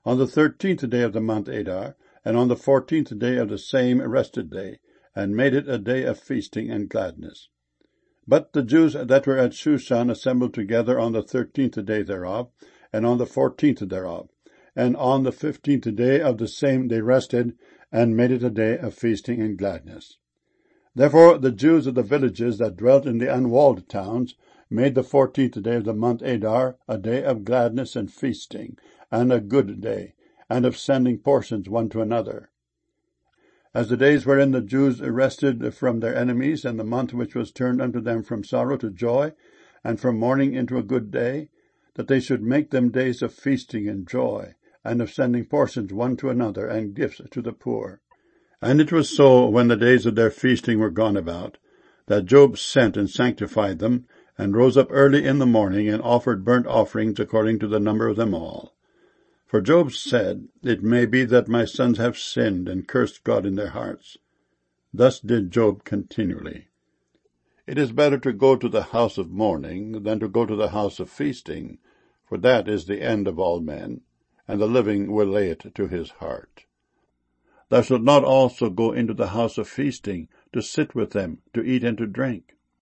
On the 13th day of the month Adar, and on the 14th day of the same rested day, and made it a day of feasting and gladness. But the Jews that were at Shushan assembled together on the 13th day thereof, and on the 14th thereof. And on the 15th day of the same they rested, and made it a day of feasting and gladness. Therefore the Jews of the villages that dwelt in the unwalled towns made the 14th day of the month Adar a day of gladness and feasting, and a good day, and of sending portions one to another. As the days wherein the Jews rested from their enemies, and the month which was turned unto them from sorrow to joy, and from mourning into a good day, that they should make them days of feasting and joy, and of sending portions one to another, and gifts to the poor. And it was so, when the days of their feasting were gone about, that Job sent and sanctified them, and rose up early in the morning, and offered burnt offerings according to the number of them all. For Job said, It may be that my sons have sinned, and cursed God in their hearts. Thus did Job continually. It is better to go to the house of mourning than to go to the house of feasting, for that is the end of all men, and the living will lay it to his heart. Thou shalt not also go into the house of feasting, to sit with them, to eat and to drink.